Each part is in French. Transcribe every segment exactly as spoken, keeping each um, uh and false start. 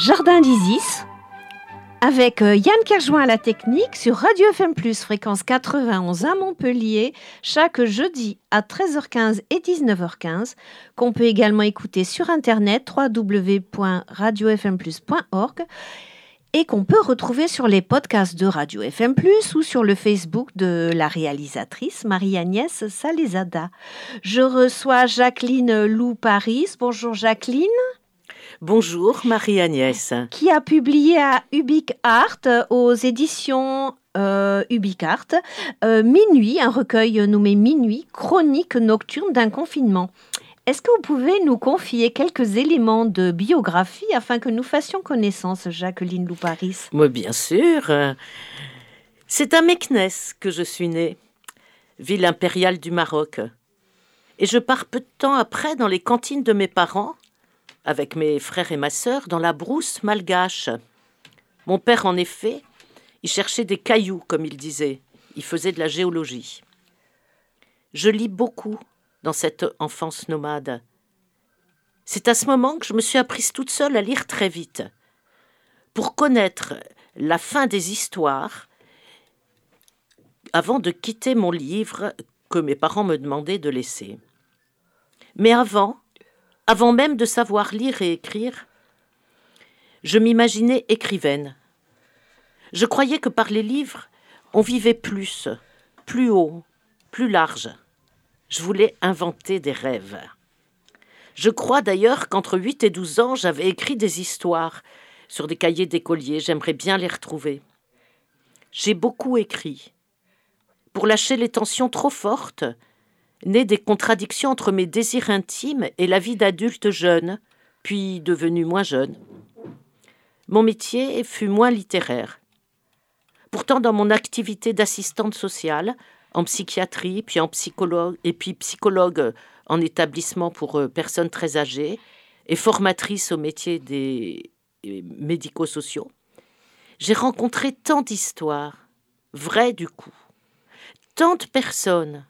Jardin d'Isis, avec Yann Kerjoin à la technique sur Radio F M plus, fréquence quatre-vingt-onze à Montpellier, chaque jeudi à treize heures quinze et dix-neuf heures quinze, qu'on peut également écouter sur internet w w w point radio f m plus point org et qu'on peut retrouver sur les podcasts de Radio F M plus ou sur le Facebook de la réalisatrice Marie-Agnès Salezada. Je reçois Jacqueline Louparis. Bonjour Jacqueline. Bonjour Marie-Agnès. Qui a publié à Ubic Art, aux éditions euh, Ubic Art, euh, Minuit, un recueil nommé Minuit, chronique nocturne d'un confinement. Est-ce que vous pouvez nous confier quelques éléments de biographie afin que nous fassions connaissance, Jacqueline Louparis? Moi, bien sûr. C'est à Meknès que je suis née, ville impériale du Maroc. Et je pars peu de temps après dans les cantines de mes parents, avec mes frères et ma sœur, dans la brousse malgache. Mon père, en effet, il cherchait des cailloux, comme il disait. Il faisait de la géologie. Je lis beaucoup dans cette enfance nomade. C'est à ce moment que je me suis apprise toute seule à lire très vite, pour connaître la fin des histoires, avant de quitter mon livre que mes parents me demandaient de laisser. Mais avant, Avant même de savoir lire et écrire, je m'imaginais écrivaine. Je croyais que par les livres, on vivait plus, plus haut, plus large. Je voulais inventer des rêves. Je crois d'ailleurs qu'entre huit et douze ans, j'avais écrit des histoires sur des cahiers d'écoliers. J'aimerais bien les retrouver. J'ai beaucoup écrit. Pour lâcher les tensions trop fortes, nées des contradictions entre mes désirs intimes et la vie d'adulte jeune, puis devenue moins jeune. Mon métier fut moins littéraire. Pourtant, dans mon activité d'assistante sociale, en psychiatrie, puis en psychologue, et puis psychologue en établissement pour personnes très âgées, et formatrice au métier des médico-sociaux, j'ai rencontré tant d'histoires, vraies du coup, tant de personnes.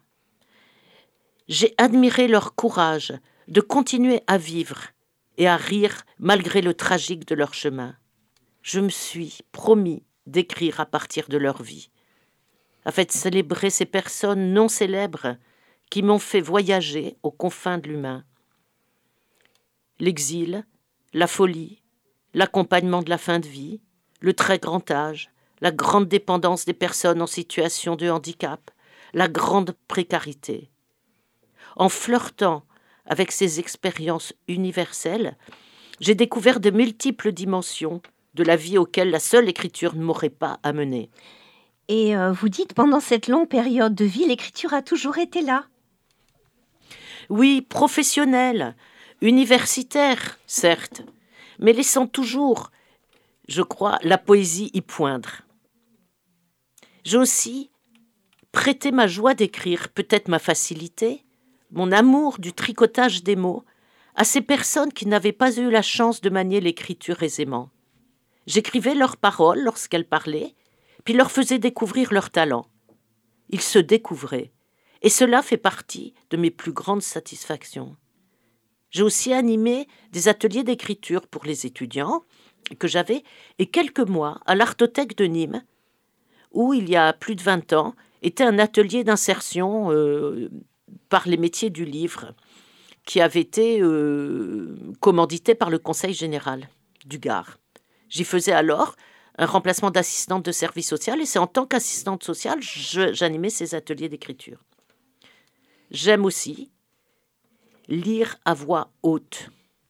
J'ai admiré leur courage de continuer à vivre et à rire malgré le tragique de leur chemin. Je me suis promis d'écrire à partir de leur vie, afin de célébrer ces personnes non célèbres qui m'ont fait voyager aux confins de l'humain. L'exil, la folie, l'accompagnement de la fin de vie, le très grand âge, la grande dépendance des personnes en situation de handicap, la grande précarité. En flirtant avec ces expériences universelles, j'ai découvert de multiples dimensions de la vie auxquelles la seule écriture ne m'aurait pas amené. Et euh, vous dites, pendant cette longue période de vie, l'écriture a toujours été là? Oui, professionnelle, universitaire, certes, mais laissant toujours, je crois, la poésie y poindre. J'ai aussi prêté ma joie d'écrire, peut-être ma facilité, mon amour du tricotage des mots, à ces personnes qui n'avaient pas eu la chance de manier l'écriture aisément. J'écrivais leurs paroles lorsqu'elles parlaient, puis leur faisais découvrir leur talent. Ils se découvraient, et cela fait partie de mes plus grandes satisfactions. J'ai aussi animé des ateliers d'écriture pour les étudiants que j'avais, et quelques mois à l'Artothèque de Nîmes, où, il y a plus de vingt ans, était un atelier d'insertion euh, par les métiers du livre, qui avait été euh, commandité par le Conseil général du Gard. J'y faisais alors un remplacement d'assistante de service social, et c'est en tant qu'assistante sociale je, j'animais ces ateliers d'écriture. J'aime aussi lire à voix haute.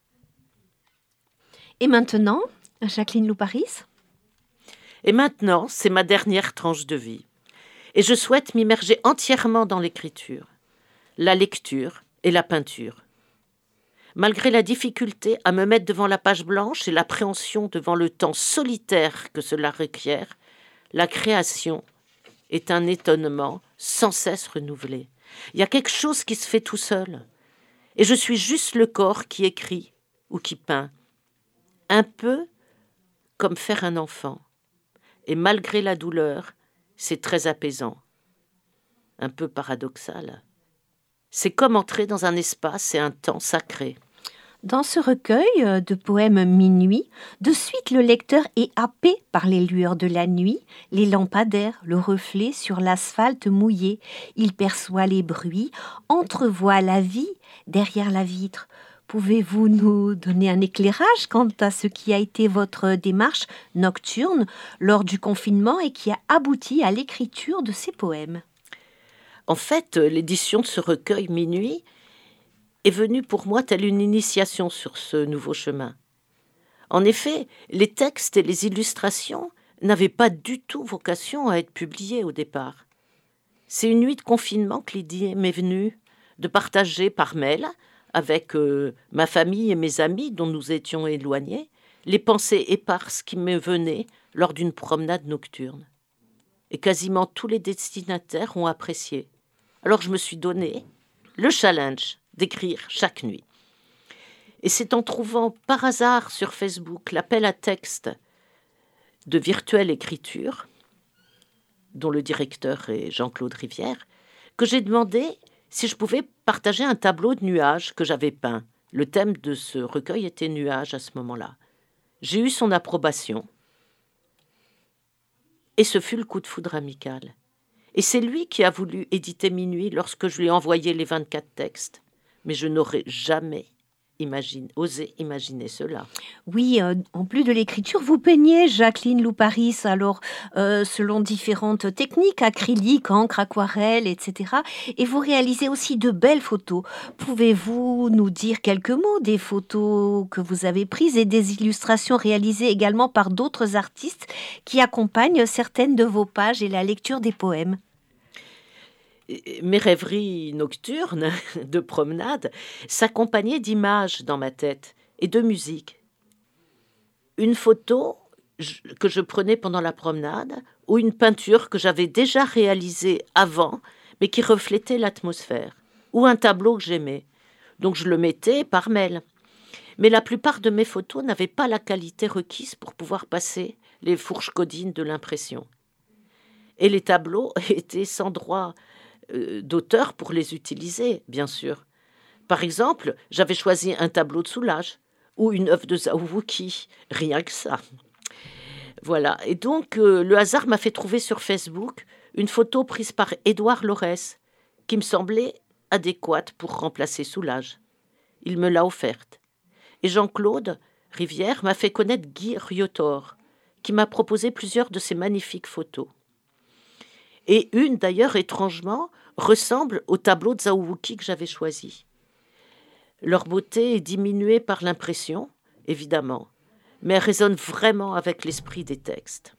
Et maintenant, Jacqueline Louparis? Et maintenant, c'est ma dernière tranche de vie. Et je souhaite m'immerger entièrement dans l'écriture, la lecture et la peinture. Malgré la difficulté à me mettre devant la page blanche et l'appréhension devant le temps solitaire que cela requiert, la création est un étonnement sans cesse renouvelé. Il y a quelque chose qui se fait tout seul. Et je suis juste le corps qui écrit ou qui peint. Un peu comme faire un enfant. Et malgré la douleur, c'est très apaisant. Un peu paradoxal. C'est comme entrer dans un espace et un temps sacré. Dans ce recueil de poèmes Minuit, de suite le lecteur est happé par les lueurs de la nuit, les lampadaires, le reflet sur l'asphalte mouillé. Il perçoit les bruits, entrevoit la vie derrière la vitre. Pouvez-vous nous donner un éclairage quant à ce qui a été votre démarche nocturne lors du confinement et qui a abouti à l'écriture de ces poèmes ? En fait, l'édition de ce recueil Minuit est venue pour moi telle une initiation sur ce nouveau chemin. En effet, les textes et les illustrations n'avaient pas du tout vocation à être publiés au départ. C'est une nuit de confinement que l'idée m'est venue de partager par mail, avec euh, ma famille et mes amis dont nous étions éloignés, les pensées éparses qui me venaient lors d'une promenade nocturne. Et quasiment tous les destinataires ont apprécié. Alors je me suis donné le challenge d'écrire chaque nuit. Et c'est en trouvant par hasard sur Facebook l'appel à texte de Virtuelle Écriture, dont le directeur est Jean-Claude Rivière, que j'ai demandé si je pouvais partager un tableau de nuages que j'avais peint. Le thème de ce recueil était nuages à ce moment-là. J'ai eu son approbation. Et ce fut le coup de foudre amical. Et c'est lui qui a voulu éditer Minuit lorsque je lui ai envoyé les vingt-quatre textes. Mais je n'aurais jamais imagine, osé imaginer cela. Oui, euh, en plus de l'écriture, vous peignez, Jacqueline Louparis, alors euh, selon différentes techniques, acrylique, encre, aquarelle, et cetera. Et vous réalisez aussi de belles photos. Pouvez-vous nous dire quelques mots des photos que vous avez prises et des illustrations réalisées également par d'autres artistes qui accompagnent certaines de vos pages et la lecture des poèmes ? Mes rêveries nocturnes de promenade s'accompagnaient d'images dans ma tête et de musique. Une photo que je prenais pendant la promenade ou une peinture que j'avais déjà réalisée avant mais qui reflétait l'atmosphère, ou un tableau que j'aimais. Donc je le mettais par mail. Mais la plupart de mes photos n'avaient pas la qualité requise pour pouvoir passer les fourches codines de l'impression. Et les tableaux étaient sans droit d'auteur pour les utiliser, bien sûr. Par exemple, j'avais choisi un tableau de Soulages ou une œuvre de Zawuki, rien que ça. Voilà, et donc euh, le hasard m'a fait trouver sur Facebook une photo prise par Édouard Laurès qui me semblait adéquate pour remplacer Soulages. Il me l'a offerte. Et Jean-Claude Rivière m'a fait connaître Guy Riotor, qui m'a proposé plusieurs de ses magnifiques photos. Et une, d'ailleurs, étrangement, ressemble au tableau de Zawuki que j'avais choisi. Leur beauté est diminuée par l'impression, évidemment, mais elle résonne vraiment avec l'esprit des textes.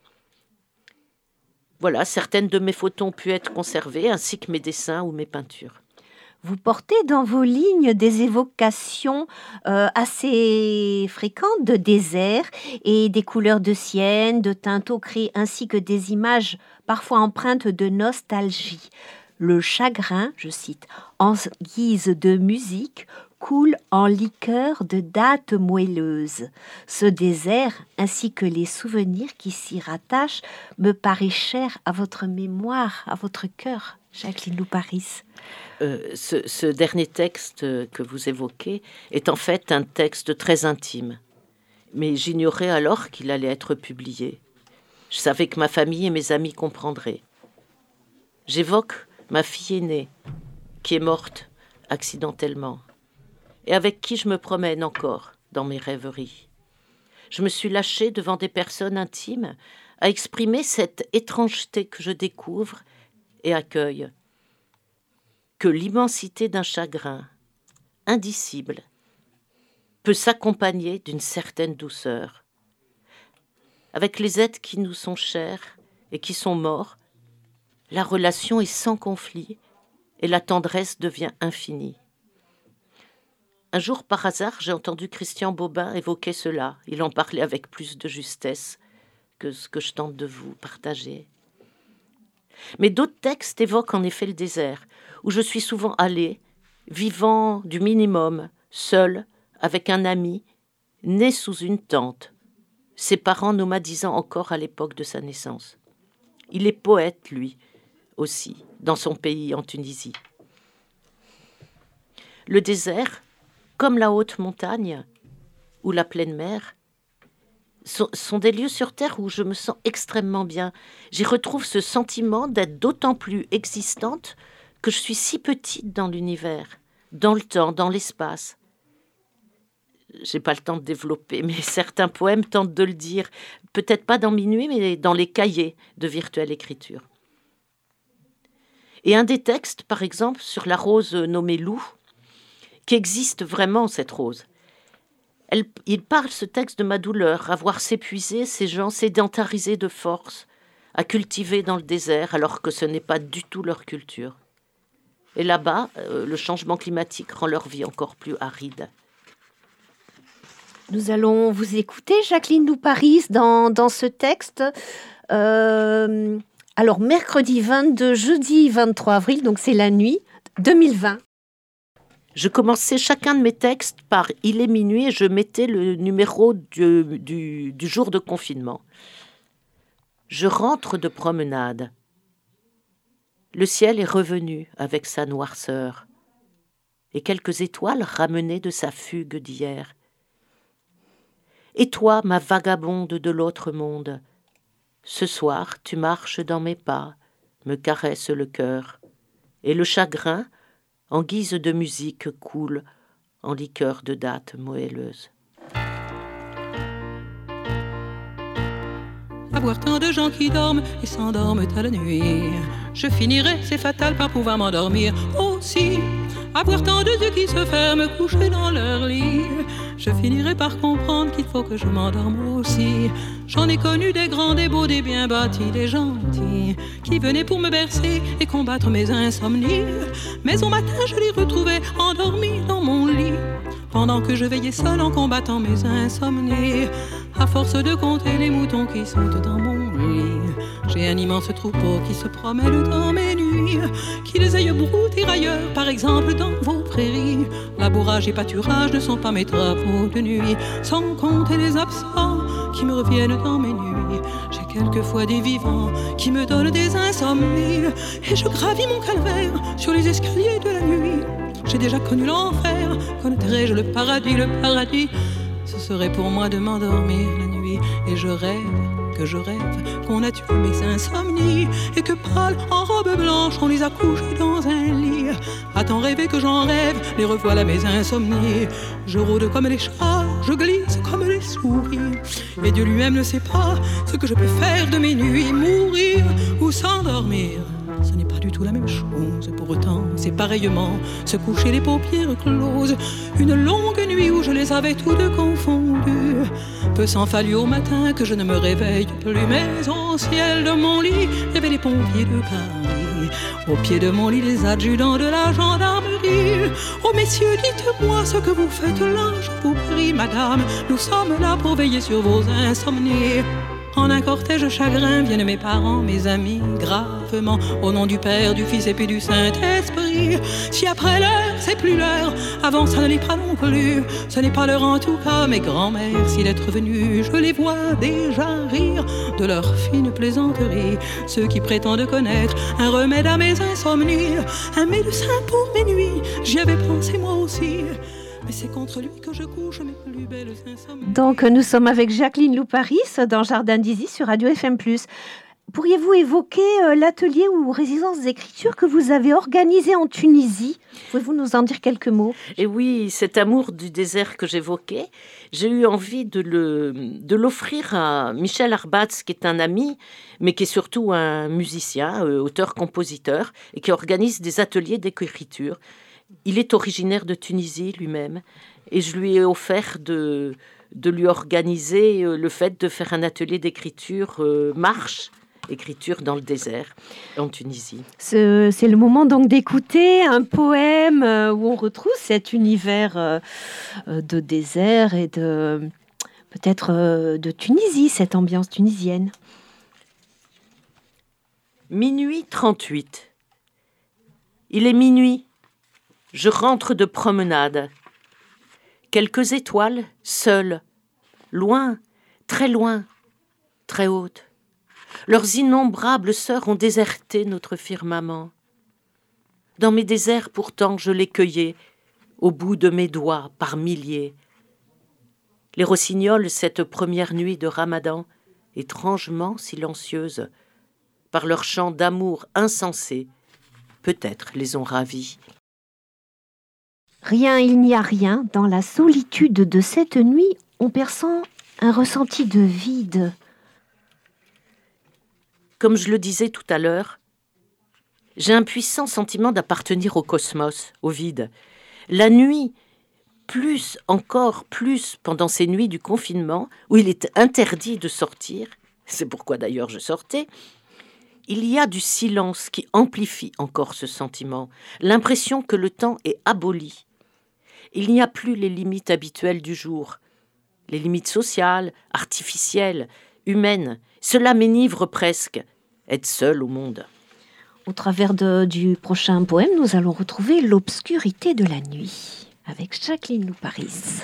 Voilà, certaines de mes photos ont pu être conservées, ainsi que mes dessins ou mes peintures. Vous portez dans vos lignes des évocations euh, assez fréquentes de désert et des couleurs de sienne, de teintes ocrées, ainsi que des images parfois empreintes de nostalgie. Le chagrin, je cite, en guise de musique, coule en liqueur de dattes moelleuses. Ce désert, ainsi que les souvenirs qui s'y rattachent, me paraît cher à votre mémoire, à votre cœur, Jacqueline Louparis. Euh, ce, ce dernier texte que vous évoquez est en fait un texte très intime. Mais j'ignorais alors qu'il allait être publié. Je savais que ma famille et mes amis comprendraient. J'évoque ma fille aînée, qui est morte accidentellement, et avec qui je me promène encore dans mes rêveries. Je me suis lâchée devant des personnes intimes à exprimer cette étrangeté que je découvre et accueille, que l'immensité d'un chagrin indicible peut s'accompagner d'une certaine douceur. Avec les êtres qui nous sont chers et qui sont morts, la relation est sans conflit et la tendresse devient infinie. Un jour, par hasard, j'ai entendu Christian Bobin évoquer cela. Il en parlait avec plus de justesse que ce que je tente de vous partager. Mais d'autres textes évoquent en effet le désert, où je suis souvent allée, vivant du minimum, seule, avec un ami, né sous une tente, ses parents nomadisant encore à l'époque de sa naissance. Il est poète, lui, aussi, dans son pays, en Tunisie. Le désert, comme la haute montagne ou la pleine mer, sont, sont des lieux sur Terre où je me sens extrêmement bien. J'y retrouve ce sentiment d'être d'autant plus existante que je suis si petite dans l'univers, dans le temps, dans l'espace. J'ai pas le temps de développer, mais certains poèmes tentent de le dire. Peut-être pas dans Minuit, mais dans les cahiers de Virtuelle Écriture. Et un des textes, par exemple, sur la rose nommée Loup, qui existe vraiment, cette rose. Elle, il parle, ce texte, de ma douleur, à voir s'épuiser ces gens sédentarisés de force, à cultiver dans le désert, alors que ce n'est pas du tout leur culture. Et là-bas, euh, le changement climatique rend leur vie encore plus aride. Nous allons vous écouter, Jacqueline Louparis, dans, dans ce texte. Euh, alors, mercredi vingt-deux, jeudi vingt-trois avril, donc c'est la nuit, deux mille vingt. Je commençais chacun de mes textes par « Il est minuit » et je mettais le numéro du, du, du jour de confinement. Je rentre de promenade. Le ciel est revenu avec sa noirceur et quelques étoiles ramenées de sa fugue d'hier. Et toi, ma vagabonde de l'autre monde, ce soir tu marches dans mes pas, me caresses le cœur, et le chagrin, en guise de musique, coule en liqueur de dattes moelleuses. À voir tant de gens qui dorment et s'endorment à la nuit, je finirai, c'est fatal, par pouvoir m'endormir aussi. À voir tant de yeux qui se ferment couchés dans leur lit, je finirai par comprendre qu'il faut que je m'endorme aussi. J'en ai connu des grands, des beaux, des bien bâtis, des gentils, qui venaient pour me bercer et combattre mes insomnies. Mais au matin je les retrouvais endormis dans mon lit, pendant que je veillais seul en combattant mes insomnies. À force de compter les moutons qui sont dans mon lit, j'ai un immense troupeau qui se promène dans mes nuits. Qu'ils aillent brouter ailleurs, par exemple dans vos prairies, labourage et pâturage ne sont pas mes travaux de nuit. Sans compter les absents qui me reviennent dans mes nuits, j'ai quelquefois des vivants qui me donnent des insomnies. Et je gravis mon calvaire sur les escaliers de la nuit. J'ai déjà connu l'enfer, connaîtrai-je le paradis, le paradis? Ce serait pour moi de m'endormir la nuit. Et je rêve, que je rêve, qu'on a tué mes insomnies, et que pâles en robe blanche on les a couchés dans un lit. À tant rêver que j'en rêve, les revoilà mes insomnies. Je rôde comme les chats, je glisse comme les souris, et Dieu lui-même ne sait pas ce que je peux faire de mes nuits. Mourir ou s'endormir, ce n'est pas du tout la même chose. Pour autant, c'est pareillement se coucher les paupières closes. Une longue nuit où je les avais toutes confondues. Peu s'en fallut au matin que je ne me réveille plus. Mais au ciel de mon lit, il y avait les pompiers de Paris. Au pied de mon lit, les adjudants de la gendarmerie. Oh messieurs, dites-moi ce que vous faites là, je vous prie, madame. Nous sommes là pour veiller sur vos insomnies. En un cortège chagrin viennent mes parents, mes amis, gravement, au nom du Père, du Fils et puis du Saint-Esprit. Si après l'heure, c'est plus l'heure, avant ça ne l'est pas non plus. Ce n'est pas l'heure en tout cas, mes grands-mères, s'il est revenu, je les vois déjà rire de leur fine plaisanterie. Ceux qui prétendent connaître un remède à mes insomnies, un médecin pour mes nuits, j'y avais pensé moi aussi. Mais c'est contre lui que je couche mes plus belles insomnies. Donc, nous sommes avec Jacqueline Louparis dans Jardin d'Isis sur Radio F M plus. Pourriez-vous évoquer euh, l'atelier ou résidence d'écriture que vous avez organisé en Tunisie? Pouvez-vous nous en dire quelques mots? Et oui, cet amour du désert que j'évoquais, j'ai eu envie de, le, de l'offrir à Michel Arbatz, qui est un ami, mais qui est surtout un musicien, euh, auteur-compositeur, et qui organise des ateliers d'écriture. Il est originaire de Tunisie lui-même, et je lui ai offert de, de lui organiser le fait de faire un atelier d'écriture euh, marche, écriture dans le désert, en Tunisie. Ce, c'est le moment donc d'écouter un poème euh, où on retrouve cet univers euh, de désert et de peut-être euh, de Tunisie, cette ambiance tunisienne. Minuit trente-huit. Il est minuit. Je rentre de promenade. Quelques étoiles, seules, loin, très loin, très hautes. Leurs innombrables sœurs ont déserté notre firmament. Dans mes déserts, pourtant, je les cueillais, au bout de mes doigts par milliers. Les rossignols, cette première nuit de Ramadan, étrangement silencieuses, par leur chant d'amour insensé, peut-être les ont ravis. Rien, il n'y a rien. Dans la solitude de cette nuit, on perçoit un ressenti de vide. Comme je le disais tout à l'heure, j'ai un puissant sentiment d'appartenir au cosmos, au vide. La nuit, plus encore plus pendant ces nuits du confinement, où il est interdit de sortir, c'est pourquoi d'ailleurs je sortais, il y a du silence qui amplifie encore ce sentiment, l'impression que le temps est aboli. Il n'y a plus les limites habituelles du jour, les limites sociales, artificielles, humaines. Cela m'énivre presque, être seul au monde. Au travers de, du prochain poème, nous allons retrouver l'obscurité de la nuit, avec Jacqueline Louparis.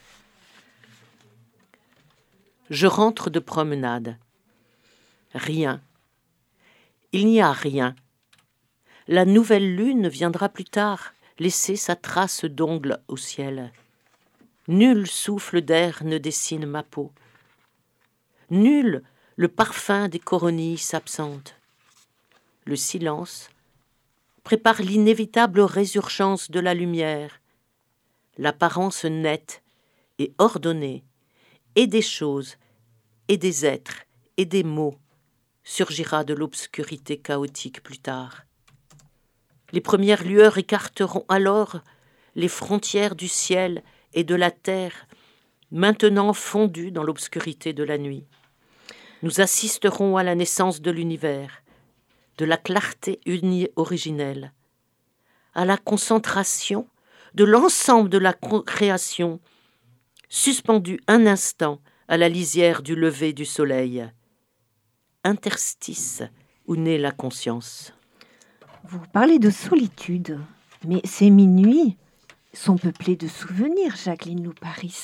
Je rentre de promenade. Rien. Il n'y a rien. La nouvelle lune viendra plus tard, laisser sa trace d'ongles au ciel. Nul souffle d'air ne dessine ma peau. Nul le parfum des coronilles s'absente. Le silence prépare l'inévitable résurgence de la lumière, l'apparence nette et ordonnée, et des choses, et des êtres, et des mots, surgira de l'obscurité chaotique plus tard. Les premières lueurs écarteront alors les frontières du ciel et de la terre, maintenant fondues dans l'obscurité de la nuit. Nous assisterons à la naissance de l'univers, de la clarté unie originelle, à la concentration de l'ensemble de la création, suspendue un instant à la lisière du lever du soleil. Interstice où naît la conscience. Vous parlez de solitude, mais ces minuits sont peuplés de souvenirs, Jacqueline Louparis.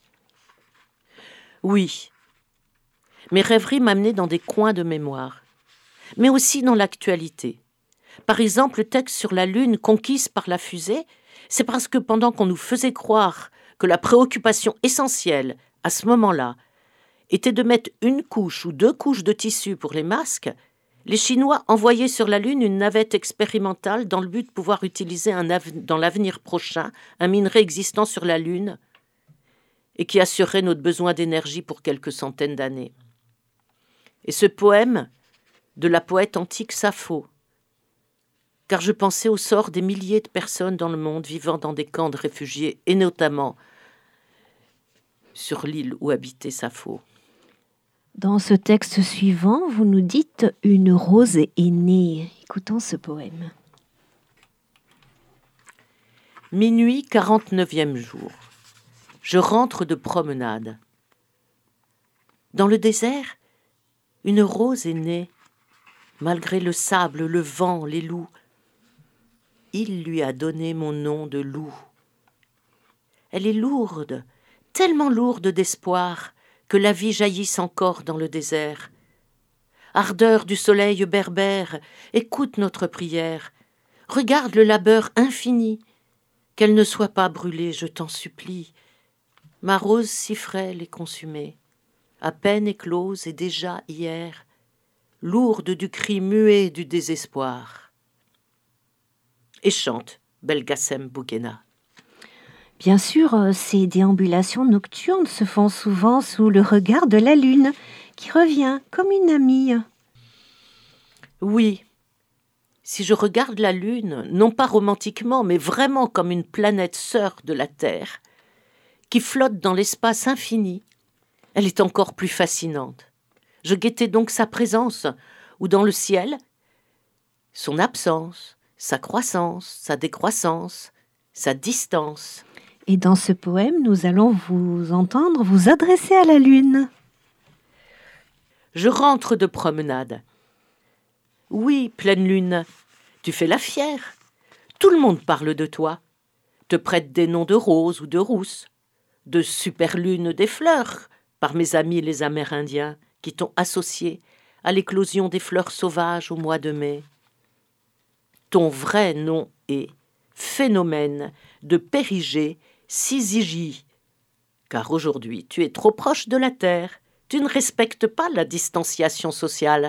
Oui, mes rêveries m'amenaient dans des coins de mémoire, mais aussi dans l'actualité. Par exemple, le texte sur la Lune conquise par la fusée, c'est parce que pendant qu'on nous faisait croire que la préoccupation essentielle, à ce moment-là, était de mettre une couche ou deux couches de tissu pour les masques, les Chinois envoyaient sur la Lune une navette expérimentale dans le but de pouvoir utiliser un av- dans l'avenir prochain un minerai existant sur la Lune et qui assurerait notre besoin d'énergie pour quelques centaines d'années. Et ce poème de la poète antique Sappho, car je pensais au sort des milliers de personnes dans le monde vivant dans des camps de réfugiés, et notamment sur l'île où habitait Sappho. Dans ce texte suivant, vous nous dites « Une rose est née ». Écoutons ce poème. Minuit, quarante-neuvième jour. Je rentre de promenade. Dans le désert, une rose est née, malgré le sable, le vent, les loups. Il lui a donné mon nom de loup. Elle est lourde, tellement lourde d'espoir, que la vie jaillisse encore dans le désert. Ardeur du soleil berbère, écoute notre prière. Regarde le labeur infini, qu'elle ne soit pas brûlée, je t'en supplie. Ma rose si frêle et consumée, à peine éclose et déjà hier, lourde du cri muet du désespoir. Et chante Belgacem Bouguena. Bien sûr, ces déambulations nocturnes se font souvent sous le regard de la lune, qui revient comme une amie. Oui, si je regarde la lune, non pas romantiquement, mais vraiment comme une planète sœur de la Terre, qui flotte dans l'espace infini, elle est encore plus fascinante. Je guettais donc sa présence, ou dans le ciel, son absence, sa croissance, sa décroissance, sa distance. Et dans ce poème, nous allons vous entendre vous adresser à la lune. Je rentre de promenade. Oui, pleine lune, tu fais la fière. Tout le monde parle de toi, te prête des noms de rose ou de rousse, de super-lune des fleurs, par mes amis les Amérindiens, qui t'ont associé à l'éclosion des fleurs sauvages au mois de mai. Ton vrai nom est phénomène, de Périgée, Syzygie. Car aujourd'hui, tu es trop proche de la terre. Tu ne respectes pas la distanciation sociale.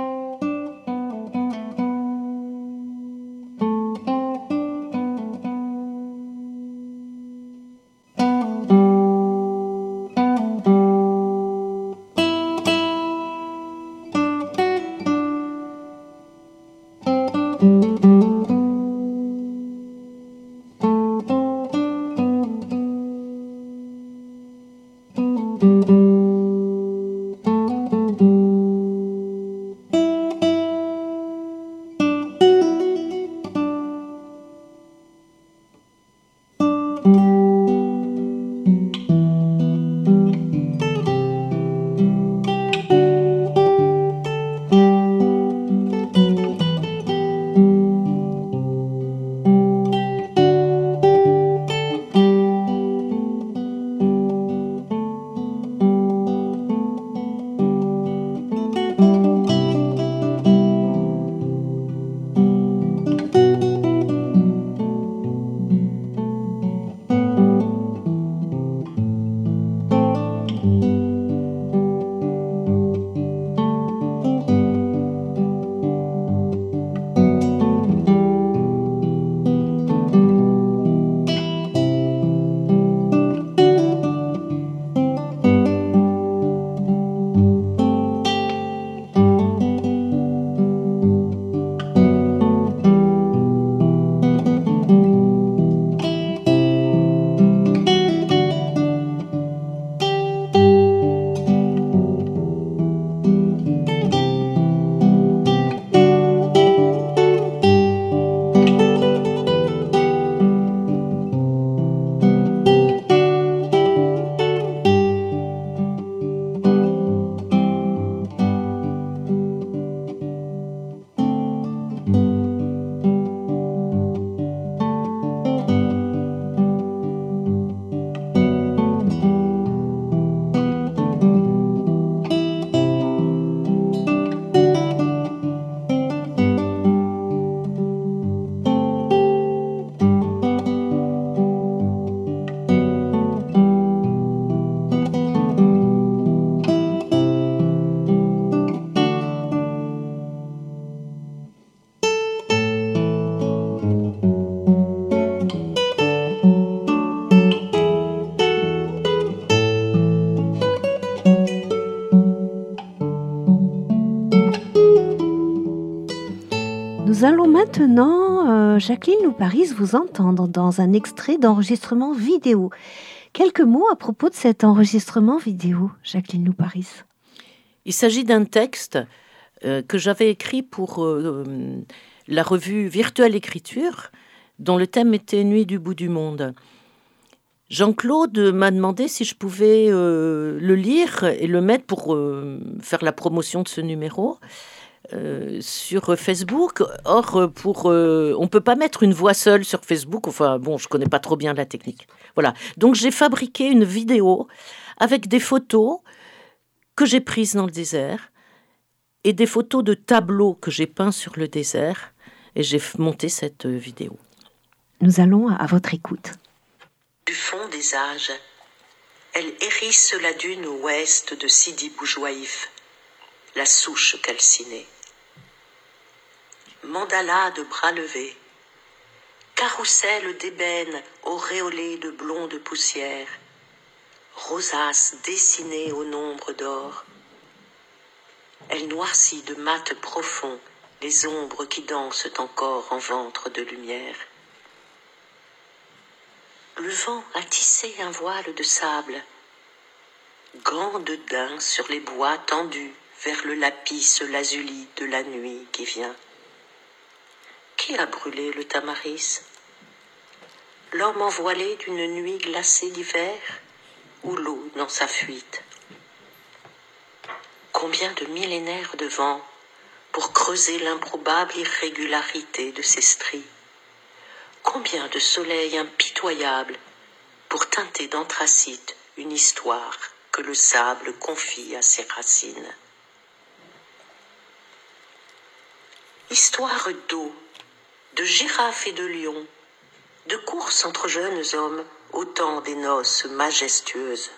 Nous allons maintenant, euh, Jacqueline Louparis, vous entendre dans un extrait d'enregistrement vidéo. Quelques mots à propos de cet enregistrement vidéo, Jacqueline Louparis. Il s'agit d'un texte euh, que j'avais écrit pour euh, la revue Virtuelle Écriture, dont le thème était Nuit du bout du monde. Jean-Claude m'a demandé si je pouvais euh, le lire et le mettre pour euh, faire la promotion de ce numéro. Euh, sur Facebook. Or, pour, euh, on ne peut pas mettre une voix seule sur Facebook. Enfin, bon, je ne connais pas trop bien la technique. Voilà. Donc, j'ai fabriqué une vidéo avec des photos que j'ai prises dans le désert et des photos de tableaux que j'ai peints sur le désert. Et j'ai monté cette vidéo. Nous allons à votre écoute. Du fond des âges, elle hérisse la dune ouest de Sidi Boujouaïf, la souche calcinée. Mandala de bras levés, carrousel d'ébène auréolé de blonde poussière, rosace dessinée au nombre d'or. Elle noircit de mat profond les ombres qui dansent encore en ventre de lumière. Le vent a tissé un voile de sable, gants de daim sur les bois tendus vers le lapis lazuli de la nuit qui vient. Qui a brûlé le tamaris? L'homme envoilé d'une nuit glacée d'hiver ou l'eau dans sa fuite? Combien de millénaires de vent pour creuser l'improbable irrégularité de ces stries? Combien de soleils impitoyables pour teinter d'anthracite une histoire que le sable confie à ses racines? Histoire d'eau, de girafes et de lions, de course entre jeunes hommes au temps des noces majestueuses.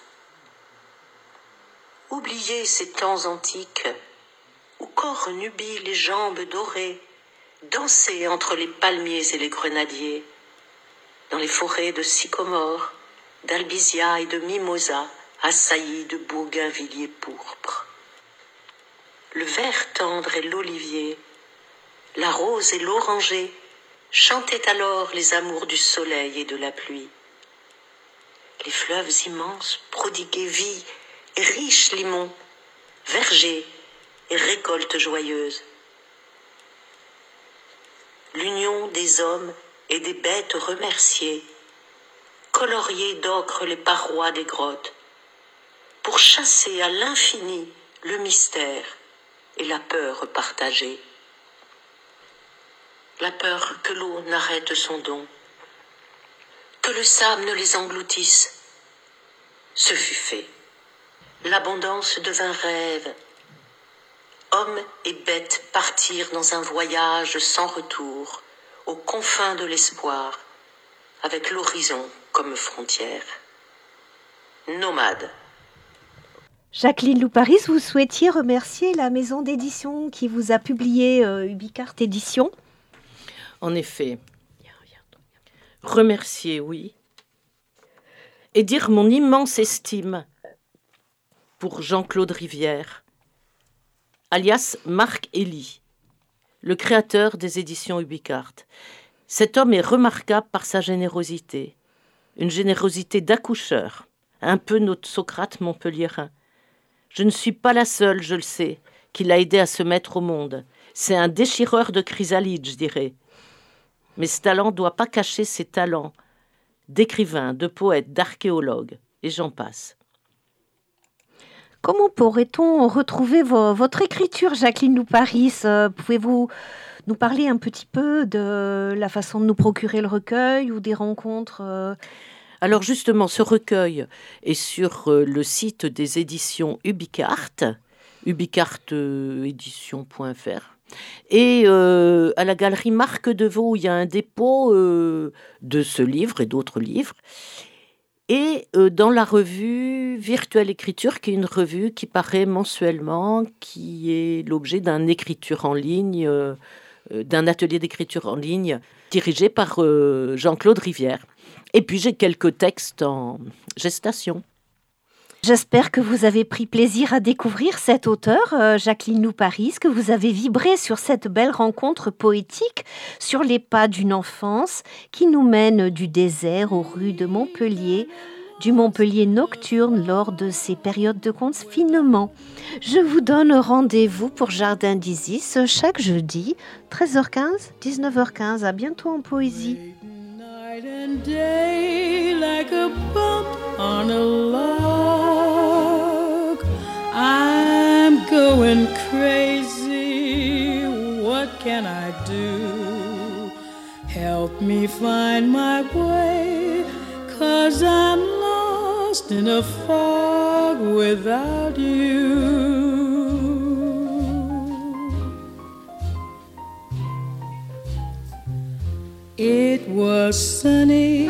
Oubliez ces temps antiques où corps nubile et jambes dorées dansaient entre les palmiers et les grenadiers, dans les forêts de sycomore, d'albizia et de mimosa, assaillies de bougainvilliers pourpres. Le vert tendre et l'olivier, la rose et l'oranger chantaient alors les amours du soleil et de la pluie. Les fleuves immenses prodiguaient vie et riches limons, vergers et récoltes joyeuses. L'union des hommes et des bêtes remerciées coloriait d'ocre les parois des grottes pour chasser à l'infini le mystère et la peur partagée. La peur que l'eau n'arrête son don, que le sable ne les engloutisse. Ce fut fait. L'abondance devint rêve. Hommes et bêtes partirent dans un voyage sans retour, aux confins de l'espoir, avec l'horizon comme frontière. Nomades. Jacqueline Louparis, vous souhaitiez remercier la maison d'édition qui vous a publié euh, Ubicart Édition. En effet, remercier, oui, et dire mon immense estime pour Jean-Claude Rivière, alias Marc Elie, le créateur des éditions Ubicart. Cet homme est remarquable par sa générosité, une générosité d'accoucheur, un peu notre Socrate montpelliérain. Je ne suis pas la seule, je le sais, qui l'a aidé à se mettre au monde. C'est un déchireur de chrysalides, je dirais. Mais ce talent ne doit pas cacher ses talents d'écrivain, de poète, d'archéologue, et j'en passe. Comment pourrait-on retrouver vo- votre écriture, Jacqueline Louparis ? euh, Pouvez-vous nous parler un petit peu de la façon de nous procurer le recueil ou des rencontres euh... Alors justement, ce recueil est sur euh, le site des éditions Ubicart, ubicart édition point f r. Et euh, à la galerie Marc Deveau, il y a un dépôt euh, de ce livre et d'autres livres. Et euh, dans la revue Virtuelle Écriture, qui est une revue qui paraît mensuellement, qui est l'objet d'un écriture en ligne, euh, d'un atelier d'écriture en ligne dirigé par euh, Jean-Claude Rivière. Et puis j'ai quelques textes en gestation. J'espère que vous avez pris plaisir à découvrir cet auteur, euh, Jacqueline Louparis, que vous avez vibré sur cette belle rencontre poétique sur les pas d'une enfance qui nous mène du désert aux rues de Montpellier, du Montpellier nocturne lors de ces périodes de confinement. Je vous donne rendez-vous pour Jardin d'Isis chaque jeudi, treize heures quinze, dix-neuf heures quinze. À bientôt en poésie. Night and day like a bump on a log. I'm going crazy. What can I do? Help me find my way, 'cause I'm lost in a fog without you. It was sunny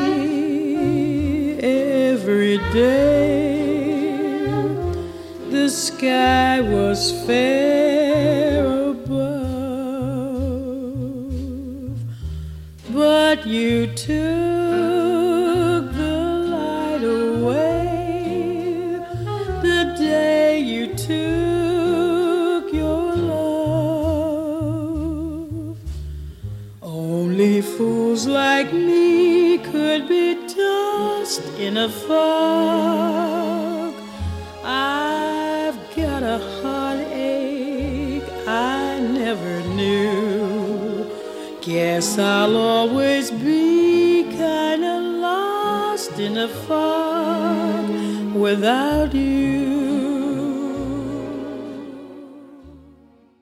every day. The sky was fair above, but you took the light away the day you took your love. Only fools like me could be dust in a fog. I've got a heartache I never knew. Guess I'll always be kinda lost in a fog without you.